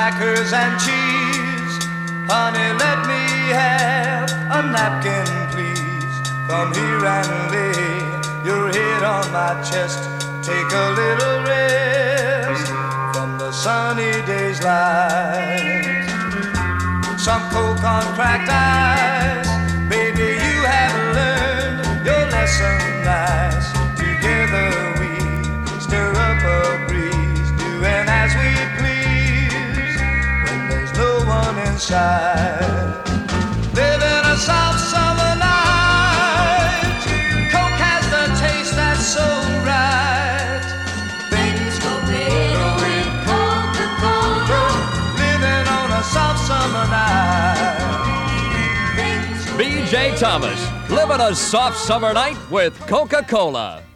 crackers and cheese. Honey, let me have a napkin, please. Come here and lay your head on my chest. Take a little rest from the sunny day's light. Some coke on cracked ice. Baby, you have learned your lesson nice. Together we stir up a breeze, doing as we please when there's no one inside. Living a soft summer night. Coke has the taste that's so right. Things go better with Coca-Cola. Living on a soft summer night. B.J. Thomas, living a soft summer night with Coca-Cola.